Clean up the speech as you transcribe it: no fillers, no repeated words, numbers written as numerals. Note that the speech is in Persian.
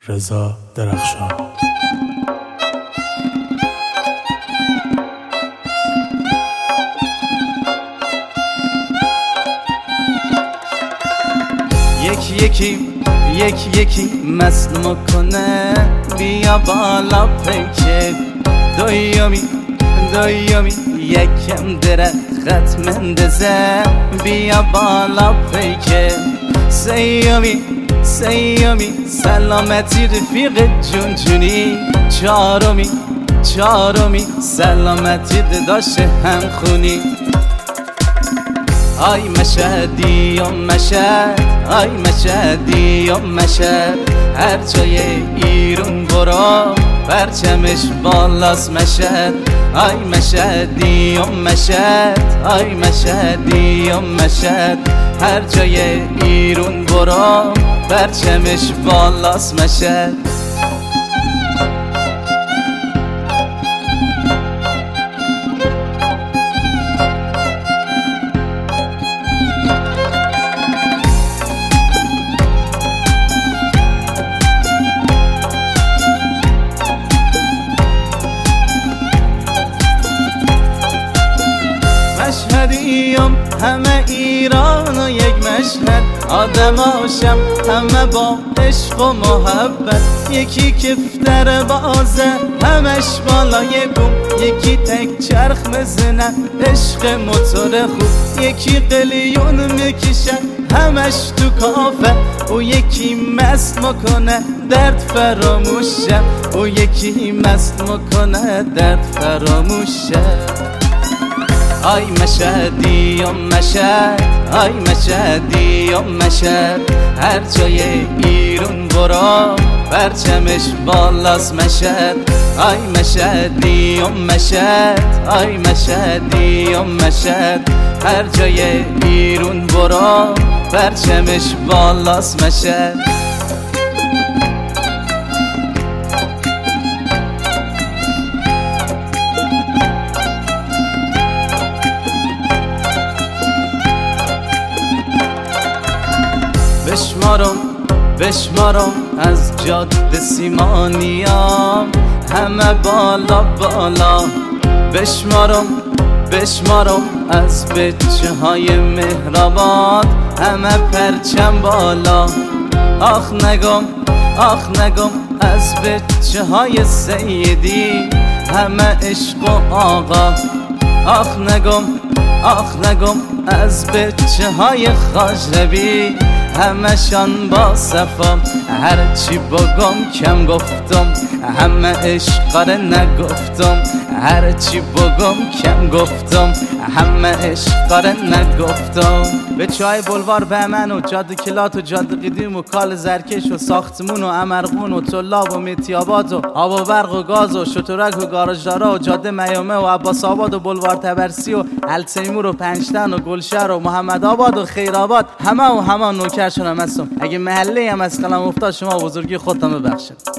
رضا درخشان. یکی یکی مظلوم کنه، بیا بالا پیکه دویومی یکم درخت مندزه، بیا بالا پیکه سیومی سلامتی رفیق جونجونی، چهارمی سلامتی داداش همخونی. آی مشهدی و مشهد، هر جای ایرون برو پرچمش بالاست مشهد. آی مشهدی و مشهد، هر جای ایرون برو پرچمش بالاست مشهد. مشهدیم همه ایران و یک مشهد، آدماشم همه با عشق و محبت. یکی کفتر بازه همش بالای بوم، یکی تک چرخ مزنه عشق موتور خوب، یکی قلیون میکشه همش تو کافه، او یکی مست مکنه درد فراموشه، او یکی مست مکنه درد فراموشه. آی مشهدی و مشهد، هر جای ایرون برو پرچمش بالاست مشهد. آی مشهدی و مشهد، هر جای ایرون برو پرچمش بالاست مشهد. بشمارم از جاده سیمانیام همه بالا، بشمارم از بچه های مهرآباد همه پرچم بالا. آخ نگم از بچه های سیدی همه عشق و آقا. آخ نگم از بچه های خاجربی همشان با صفا. هرچی بگم کم گفتم، همه عشقاره نگفتم، هرچی بگم کم گفتم، همه عشقاره نگفتم. به چای بلوار بهمن و جاده کلات و جاده قدیم و کال زرکش و ساختمون و امرقون و طلاب و میتیاباد و آب و برق و گاز و شترک و گاراژدارا و جاده میامه و عباس آباد و بلوار تبرسی و التیمور و پنجتن و گلشهر و محمد آباد و خیرآباد، همه نوکر شدم هستم. اگه محله هم از قلم افتاد شما بزرگی خودتان ببخشید.